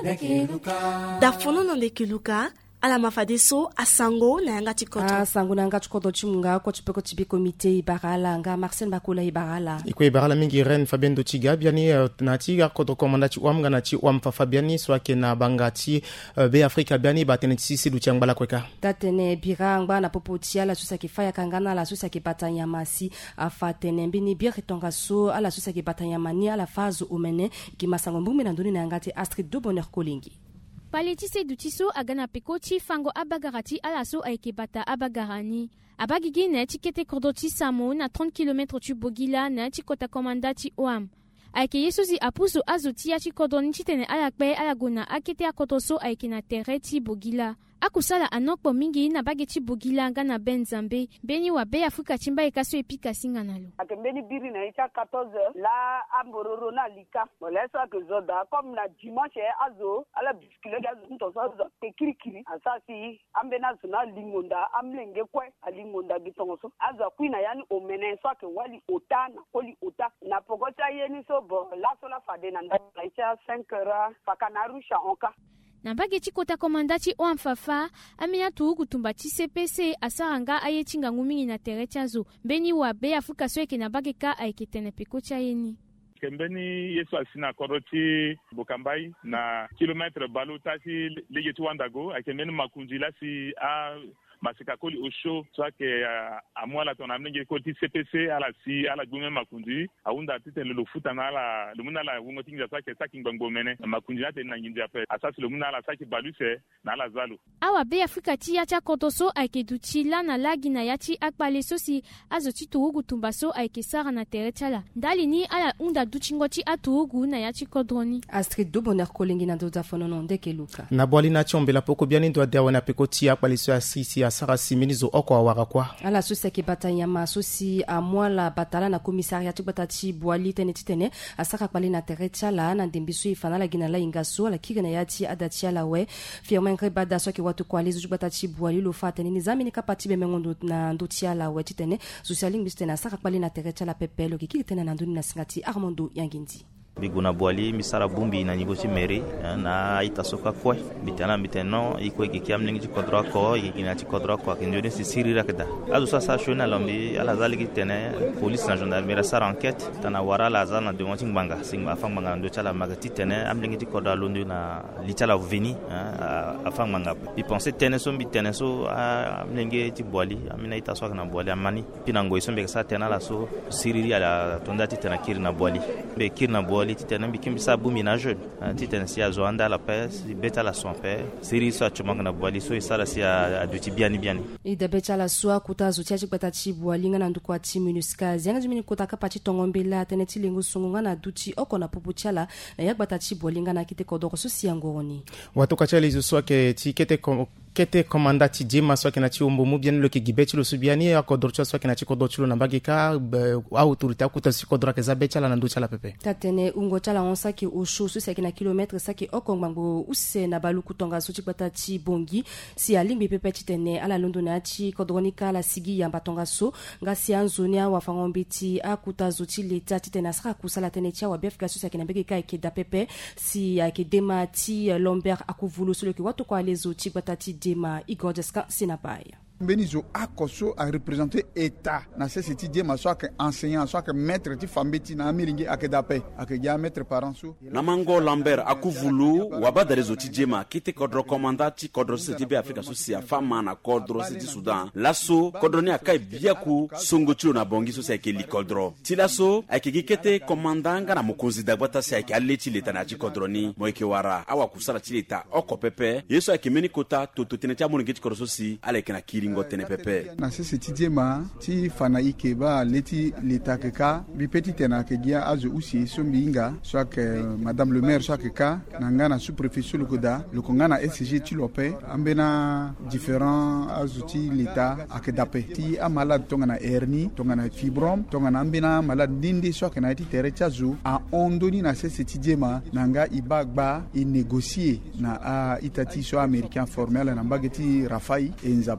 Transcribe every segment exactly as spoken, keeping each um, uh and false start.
da fonono ndeke luka ala mafadeso asango na yanga chikoto asango na yanga chikoto chimunga ko chipeko chibi komite ibarala nga Marcel Bakola ibarala iko ibarala mingi ren Fabien Dotiga biani na tiga koto komandati wamga na chi wamfa Fabiani swake na bangati uh, be Afrika biani batene sisi du changala kweka tatene birangba na popotia la susa kifaya kangana la susa kipatanya masi afatene mbini biritonga so ala susa kipatanya mani ala fazo umene kimasango mbumi na ndoni na yangati Astrid do Bonheur Kolingi Paletise dutiso agana pekochi fango abagarati alaso aikebata abagarani. Abagigi ne tikete kordoti samo na trente kilomètres tu bogila na tikota komandati oam. Aike yesusi apuso azotia tikodoni titene alakbe alagona akete akotoso aike na tereti bogila. Akusala anokpo mingi na bageti bogila nga na benzambe beni wa be Afrika chimba ekaso epika singa nalo akembeni biri na icha quatorze heures la ambororo na lika molesa ke zoda comme na dimanche azo ala biskile gazo ntoso zo tekirikiri asasi ambena zuna lingonda amlenge kwe alingonda bitongoso aza kwina yani omene so ke wali otana koli ota na pogota yeni so bo la sola fade na ndala icha cinq heures fakanarusha onka na bageti kota komandati oamfafa amina tu kutumba T C P C asaranga ayechinga ngumingi na teretiazo beni wa be Afrika soeke na bageka aiketene pekocha yeni kembeni yesu asina koroti bokambai na kilometre balutasi legetu wandago akembeni makunjila si a masika koli osho soit que a moi la ton amnenge koti C P C ala si ala gume makundi aunda tite le futa na la le muna la wongo tinga soit que saking bango mene makundi ate na nginja pe asasi le muna la saki baluse na la zalo awa be Afrika ti ya cha kotoso aikeduchi la na lagi na yati akpale sosi azoti tuugu tumbaso aikesara na teretala ndali ni ala unda duchingoti atuugu na yati kodroni Astrid do Bonheur Kolingi na doza fonono ndeke luka na bwali na chombe la poko biani ndo adewa na pekoti akpale so asisi Sara Siminizo oko awara kwa ala susi ke batanya masosi a mwala batala na komisariat batati bwali tene titene asaka kwali na terecha la na ndimbisu ifana la gina la ingaso la kigana yati adatia la we firma ngre da so ke watu kwali zu batati bwali lo fatene ni zamini kapati be mengondo na ndotia la we titene socialinguiste na asaka kwali na terecha la pepelo kiki tene na nduni na singati Armando Yangindi biguna bwali misara bumbi na nyigochi meri na itasoka kwe bitana biteno iko ikiamlingi chikodra ko ikina chikodra ko kinjoni sisiri rakda azu sasa shona lombi ala zaligi tene police na gendarmerie sara enquête tana wara la zana de monting banga sing afang banga ndo chala magati tene amlingi chikodra londo na litala veni afang banga bi penser tene so bi tene so amlingi chibwali amina itasoka na bwali amani pinango isombe sa tena la so siriri ala tondati tena kirna bwali be kirna bwali titana bikim sabu minage titana sia zoanda la pes beta la son père siri so chumanga na bwali so isala sia aduti biani biani ida beta la so kutazo chachi batati bwali ngana ndukwa ti minuska zenga jimini kotaka pati tongombela teneti lingu sungunga na duti oko na pupuchala na yak batati bwali ngana kite kodoko so siangoni watu kachali zo so ke tikete kom kete komandati jema so kena chi umbu mubien lo ke gibeti lo subiani akodorcho so kena chi kodorcho na bagika autorité akuta si kodra ke zabechala na nduchala pepe tatene ungo chala onsa ki osho so saki na kilometre saki okongbango use na baluku tonga so chipatati bongi si alimbi pepe titene ala londo na chi kodronika la sigi ya batonga so ngasi anzonia wa fangombiti akuta zoti leta titena saka kusala tene cha wa befka so saki na bagika ikeda pepe si akedema ti Lambert akuvulu so ke watu kwa lezo chipatati dema igodeska sinabaya Benizo akoso a représenter état na ceci dema soit que enseignant soit que maître ti fambeti na miringi akedape akeja maître parent so namango Lambert akuvulu wabada rezoti dema kite kodro commandant kodro ceci be Afrika socia fama na kodro ceci Sudan laso kodroni akai biaku songochiro na bongi so ke likodro tilaso akigikete commandant ngana mokonzi dagbata sia ke aleti leta na kodroni moike wara awa kusala tileta okopepe yeso akimeni kota tototene cha moningeti kodro soci alekena kiri ngote pepe na sisi tidema ti fana ikeba leti litakeka bi petit tena ke dia azu usi sombinga soit que madame le maire soit que ka nangana sous préfecture le koda le kongana S G ti lope ambena différents azuti l'état akedape ti a malade tongana hernie tongana fibrome tongana ambena malade dindi soit que na ti terechazu a ondoni na sisi tidema nanga ibagba i négocier na a itati so américain formel na bageti rafai et nza pasara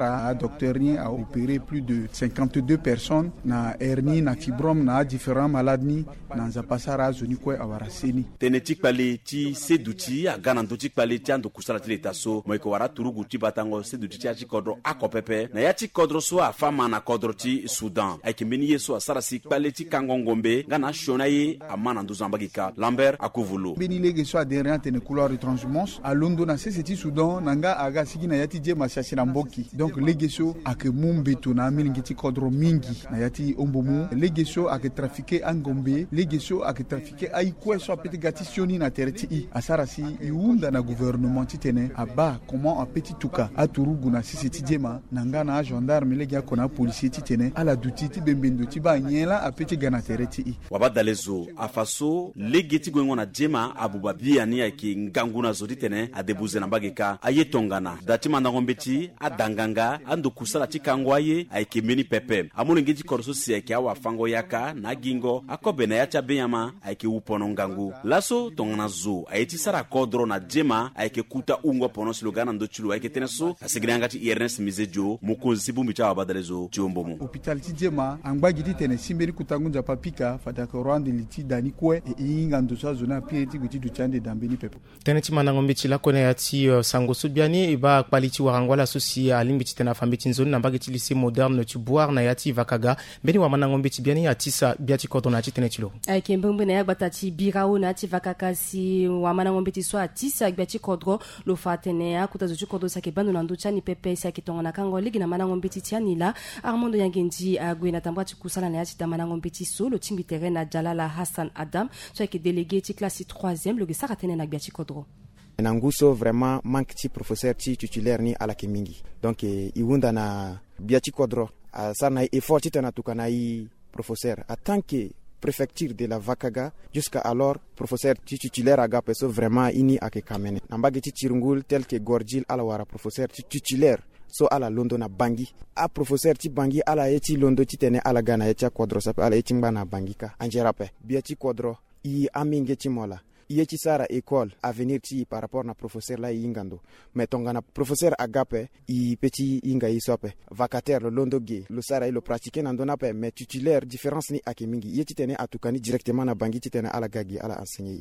Sara, docteur Rien a opéré plus de cinquante-deux personnes na hernie na fibrome na différents maladies na Zapasara zoni kwe awara seni. Tenetik pale ti seduti a ganando tik pale ti ando kusala ti letaso moiko wara turugu ti batango seduti ti achi kodro akopepe na yati kodro so a fama na kodro ti Soudan aikimeni yeso a sara sik pale ti kangongombe ngana shona ye amana nduzambagika Lambert akuvulu beni lege so a derrière tene couloir de transhumance a Londo na seti Soudan nanga aga sigi na yati je mashashi na mboki donc lege so ake mumbeto na milingi ti kodro mingi na yati ombomu lege so ake trafiquer angombe lege so ake trafiquer ai kwe so apeti gati sioni na tereti i asara si iunda na gouvernement ti tene aba comment a petit tuka aturugu na seti jema nanga na gendarme lege akona policier ti tene ala duti ti bembendo ti ba nyela apeti gana tereti i wabadalezo afaso lege ti gwengo na jema abubabia ni yake nganguna zoti tene adebuze na bageka ayetongana dati mandangombe ti adanganga ando kusala ti kangwaye ayeke meni pepe amonenge ti korso si ayeke awa fango yaka na gingo akobe na yacha benyama ayeke upono ngangu laso tongana zo ayeti sara kodro na jema ayeke kuta ungo pono slogana ndo chulu ayeke tene so asigiranga ti Ernest Mizejo mukonzi sibumbi cha wabadalezo chiombomu hopital ti jema angbagi ti tene simberi kutangunza papika fataka rwande liti dani kwe e inga ndo sa zona pireti guti du chande dambeni pepe tene ti manangombe ti lakone ya ti uh, sango subiani iba kpali ti warangwala so si alimbi ti tene afambe ti nzoni na mbage ti lycée moderne ti boire na ya ti vakaga mbeni wa manangombe ti biani ya tisa bia ti kodro na ti tene ti lo ayeke mbembe na ya gbata ti birao na ti vakaka si wa manangombe ti so atisa bia ti kodro lo fa tene akuta zo ti kodro si ayeke bando na ndö ti ani pepe si ayeke tongana kango lege na manangombe ti ti ani la armando yangendi ague na tambua ti kusala na ya ti da manangombe ti so lo timbi tere na Jalala Hassan Adam so ayeke délégué ti classe troisième lo ge sara tene na gbia ti kodro na nguso vraiment manque ti professeur ti titulaire ni ala ke mingi donc e, iwunda na bia ti kodro uh, sara na effort ti tene atuka na i professeur en tant que préfecture de la Vakaga jusqu'à alors professeur ti titulaire aga peso vraiment ini ake kamene na mbage ti tirungul tel que Gorgil ala wara professeur ti titulaire so ala londo na bangi a professeur ti bangi ala ye ti londo ti tene ala gana ye ti kodro sape ala ye ti ngba na bangi ka anjera pe bia ti kodro i aminge ti mola iye ti sara école avenir ti par rapport na professeur la yingando mais tongana professeur agape i petit inga yi sope vacataire lo londo ge lo sara lo pratiquer na ndona pe mais titulaire différence ni ake mingi iye ti tene atukani directement na bangi ti tene ala gagi ala enseigner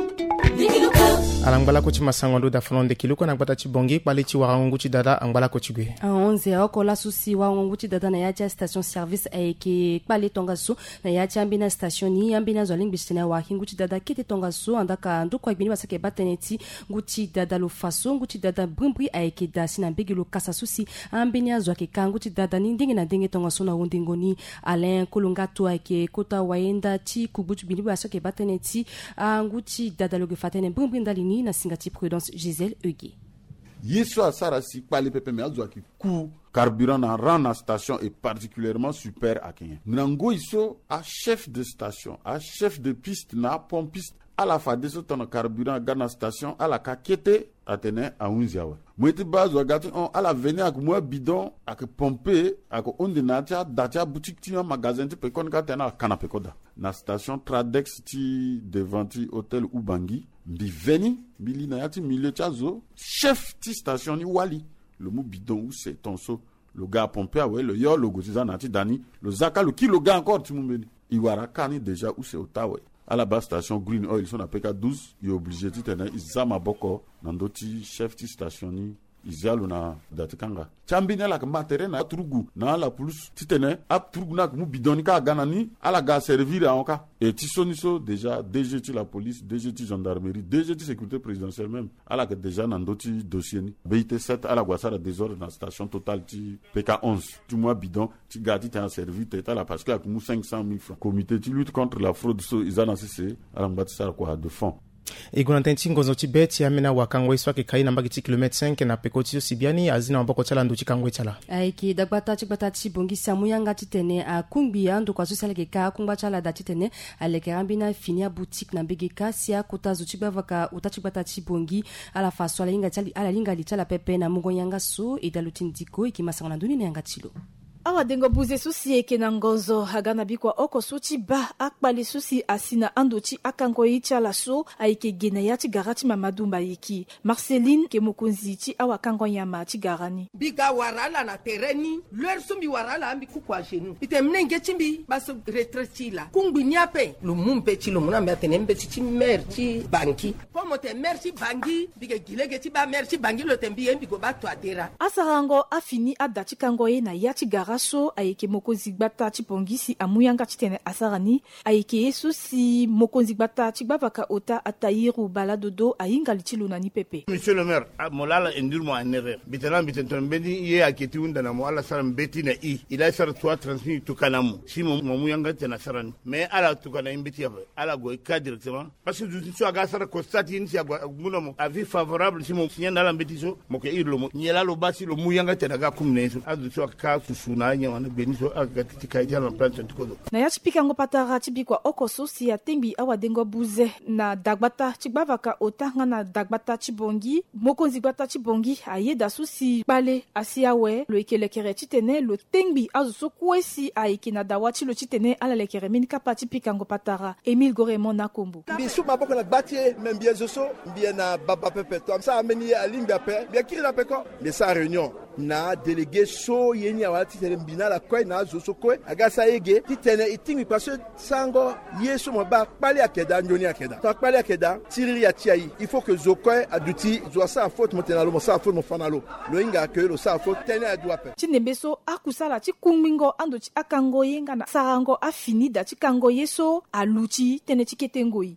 ala ngbala ko ti masangondo da folonde kiluko na gbata ti bongi kpale ti warangongu ti dada angbala ko ti gue a onze oko la susi warangongu ti dada na ya ti station service ayeke kpale tonga so na ya ti ambina station ni ambina zo lingbi ti tene wahingu ti dada kete tonga so andaka ndoko agbini wasake ba tene ti ngu ti dada lo faso ngu ti dada brimbri ayeke da si na mbege lo kasa so si ambini azo ayeke ka ngu ti dada ni ndenge na ndenge tonga so na wondengo ni Alain Kolongato ayeke kota wayenda ti kubu ti bini wasake ba tene ti ngu ti dada lo ge fatene brimbri ndalini na singati prudence Gisèle Eugué yeso asara si kpale pepe me azo aki ku carburant na ran na station est particulièrement super à Kenya. Nango iso a chef de station, a chef de piste na pompiste à la fa de so ton carburant ga na station à la kakete atene a unziawe. Mwete bazo gati on à la venir ak moi bidon ak pomper ak onde na tia datia boutique ti magasin ti pe kon ka tena canapé koda. Na station Tradex ti devant ti hôtel Ubangi bi veni bili na yati milieu chazo chef ti station ni wali le mot bidon ou c'est ton so le gars pompé ouais le yo logo ti zanati dani le zaka le kilo gars encore ti mumeni iwara kani déjà ou c'est otawe à la base station Green Oil son P K douze il est obligé ti tena izama boko nandoti chef ti station ni izalu na datikanga chambine la matere na trugu na la plus titene ap trugu na mu bidoni ka gana ni ala ga servir a onka et ti soniso déjà D G ti la police D G ti gendarmerie D G ti sécurité présidentielle même ala que déjà nandoti dossier ni B I T sept ala gwasara désordre na station totale ti P K onze tu mois bidon ti gati ta servi teta la parce que ak mu cinq cent mille francs comité ti lutte contre la fraude so izana cc ala mbati sara quoi de fond e gonanten ti ngozo ti be ti amena wakangwe so ayeke kai na mbage ti kilomètre cinq na peko ti so si biani azi na maboko ti ala ndo ti kangwe ti ala ayeke dagbata ti gbata ti bongisi amuyanga ti tene akungbi andoko azo si ala yeke ka akungba ti ala da ti tene aleke ambina fini aboutique na mbege ka si akota zo ti gbe avaka uta ti gbata ti bongi ala fa so ala hinga ti ala hinga li ti ala pepe na mongo yanga so e da lo ti ndiko e yeke masanga na ndöni na yanga ti lo awa dengo buze susi eke na ngozo agana bikwa oko suti ba akpali susi asina andochi akango icha la so aike gena ya tigarati mamadumba iki Marceline ke mukunzi ti awa kango yama tigarani biga warala na tereni leur sumbi warala ambi kukwa jenu ite mnenge chimbi baso retraiti la kungbi nyape lu mumpe ti lu muna mbete nembe ti merci banki pomo te merci bangi biga gilege ti ba merci bangi lo tembi embi go ba to adera asarango afini adati kango ye na ya tigaraso aike mokozi gbata ti pongisi amuyanga titene asarani aike yesu si mokozi gbata ti gbavaka ota atayiru baladodo ayinga litilu nani pepe monsieur le maire molala endurmo anere bitana bitenton beni ye aketi unda na moala saram beti na i ila sar toi transmis to kanamu si mo muyanga tena sarani mais ala to kana imbeti ya ala go ka directement parce que du so aga sar constate ni si aguna mo avis favorable si mo signal ala mbeti so mo ke irlo mo nyela lo basi lo muyanga tena ga kumne so adu so ka susuna nya wana beni so aga tikai jana plan tikodo na ya tipika ngo patara tibikwa okoso si ya tembi awa dengo buze na dagbata tigbavaka otanga na dagbata tibongi mokonzi gbata tibongi ayeda susi bale asiawe lo ikelekere titene lo tembi azuso kwesi aiki na dawati lo titene ala lekere minika pati pika ngo patara Emile Goremon na Kombo bisu maboko na gbatie membie zoso mbie na baba pepe to amsa ameni alimba pe bien kiri na peko mais sa réunion na délégué so yeni awati tele mbina la koy na zoso koy agasa yege titene itingi parce sango yesu mo ba pali akeda njoni akeda to pali akeda tiriri ya tiai il faut que zokoy aduti zo sa faute mo tenalo mo sa faute mo fanalo lo inga ke lo sa faute tene adua pe tinembeso akusala ti kumingo ando ti akango yenga na sarango afini da ti kango yeso aluchi tene ti ketengoi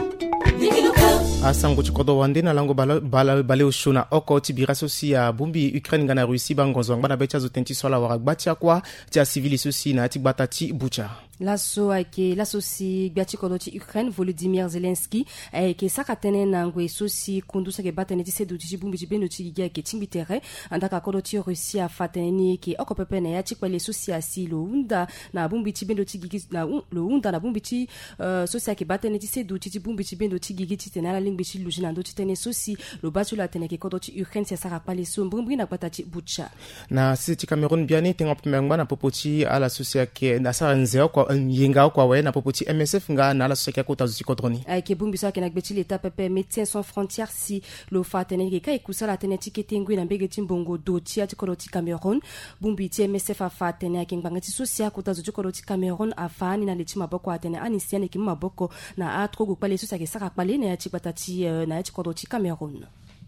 asango chikodo wande na lango bala bala bale ushuna oko tibira sosi ya bumbi Ukraine ngana Russie bangonzo ngana becha zo tenti sola waragbatia kwa tia civili sosi na tibata ti bucha laso ake laso si gbachi kodo ti Ukraine Volodymyr Zelensky ake sakatene na ngwe sosi kundusa ke batene ti sedu ti bumbi ti beno ti giga ke timbitere andaka kodo ti Russia fatene ke oko pepe na ya ti kwele sosi asilo unda na bumbi ti beno ti gigi na lo unda na bumbi ti uh, sosi ke batene ti sedu ti bumbi ti beno ti gigi ti tenala lingbi ti lujina ndo ti tene sosi lo batu la tene ke kodo ti Ukraine se saka pale so mbrimbi na gbata ti bucha na si ti Cameroun biani tenga pemengba na popoti ala sosi ke na sa nzeo kwa yenga kwa we na popoti M S F nga na la sosi ke kota zuti kodroni ay ke bumbi sa ke na gbeti l'état pepe Médecins Sans Frontières si lo fa tene ke kai kusala tene ti ketengwi na mbege ti mbongo do ti ati kodo ti Cameroun bumbi ti M S F fa tene ke nganga ti sosi kota zuti kodo ti Cameroun afani na leti maboko atene anisiane ki maboko na atro go pale sosi ke saka pale na ti gbata ti uh, na ti kodo ti Cameroun.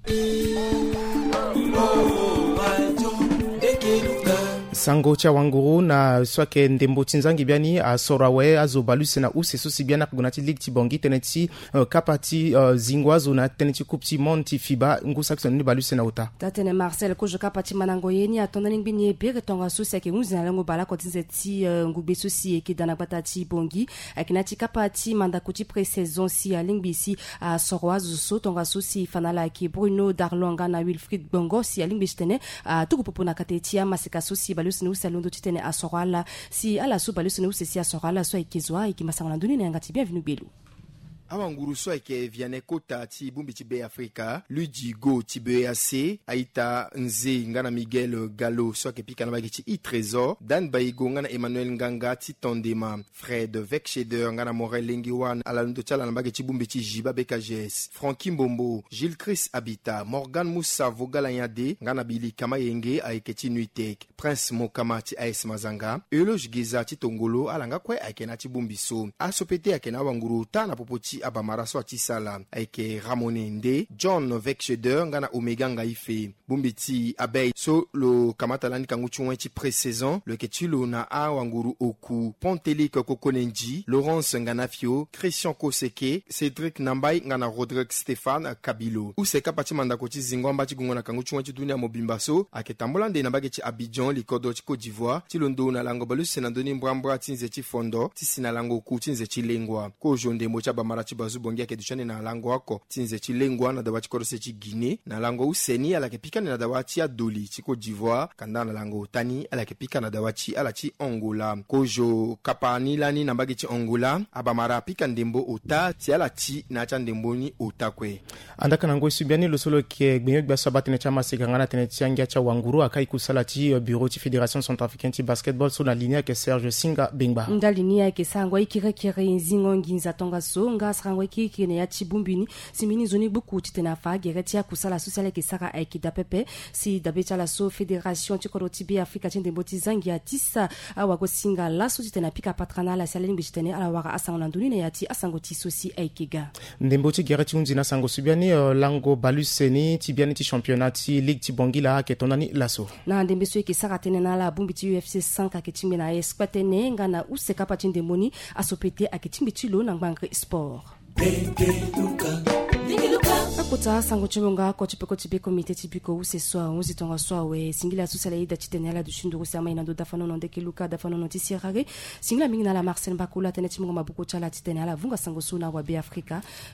sango cha wanguru na swake ndembo tinzangi biani a sorawe azo baluse na use sosi biana kugunati lig ti bongi teneti uh, kapati uh, zingwazo na teneti kupti monti fiba ngusa kisoni baluse na uta tatene Marcel ko joka pati manango yeni atondani ngini bire tonga sosi ke nguzi na lango bala ko tinzeti uh, ngube sosi ke dana batati bongi akinati kapati manda kuti pre-saison si a lingbisi a sorwazo so tonga sosi fanala ki Bruno Darlonga na Wilfried Bongo si a lingbisi tene a tuku popo na katetia masika sosi baluse na salondo titene a sorwala si ala so baluse na si a sorwala so ikizwa ikimasanga nduni na ngati bienvenue belu awa nguru so eke viane kota ti bumbi ti be Afrika Ludigo ti be A C aita nze ngana Miguel Gallo so eke pika na bagi ti i trésor Dan Baigo ngana Emmanuel Nganga ti tondema Fred Vexheder ngana Morel Lengiwan ala ndo tala na bagi ti bumbi ti Jiba B K G S Francky Mbombo Gilles Chris Habita Morgan Moussa Vogala Yade ngana Billy Kamayenge aike ti Nuitek Prince Mokama ti A S Mazanga Eloge Geza ti Tongolo alanga kwe aike na ti bumbi so asopete ake na wanguru ta na popoti abamara so atisala aike Ramone Nde John Vexheder ngana Omega Ngaife bumbiti abei so lo kamata lani kangu chunwe ti pré-saison le ketilo na a wanguru oku Pontelik Kokonenji Laurence Nganafio Christian Koseke Cédric Nambai ngana Rodrigue Stéphane Kabilo use kapati manda koti zingwamba ti gungona kangu chunwe ti dunia mobimba so aketambola nde na bage ti Abidjan likodo ti Côte d'Ivoire ti londo na lango balu senandoni mbra mbra ti nze ti fondo ti sinalango ku ti nze ti lengwa ko jonde mo ti abamara ci bazu bongi ake dushane na lango wako tinze ci lengwa na dawa ci korose ci Guinée na lango useni ala ke pika na dawa ci Adoli ci Côte d'Ivoire kanda na lango utani ala ke pika na dawa ci ala ci Angola kojo kapani lani na mbagi ci Angola abamara pika ndembo ota ti ala ci na cha ndembo ni otakwe andaka nango subiani lo solo ke gbenyo gba sabati ne chama sigangana tene tiangia cha wanguru akai kusala ci bureau ci fédération centrafricaine ci basketball so na linia ke Serge Singa Bengba nda linia ke sangwa ikire kire nzingo nginza tonga so nga sangwa ikire ne ya chibumbini simini zoni buku titena fa gereti ya kusala sociale ke saka aikida pepe si dabecha la so fédération ci koroti bi Afrika ci ndemboti zangi ya tisa awago singa la so titena pika patrana la salini bitene ala waka asangona nduni ne yati asango ti sosi aikiga ndemboti gereti unzina sango subiani uh, lango baluseni tibiani ti championnat ti ligue ti bongila ke tonani laso na ndembe so ke saka tenena la bumbi ti U F C cent ka ke timbe na esquatene ngana useka pa ti ndemoni asopete ake timbe ti lo na ngbange sport akota sango chibonga ko chipeko chibe komite chibiko use soa uzi tonga soa we singila susala ida chitenela du shinduru sama ina do dafano no ndeke luka dafano no tisirage singila mingi na la Marcel Bakula tene chimunga mabuko chala chitenela vunga sango suna wa be Afrika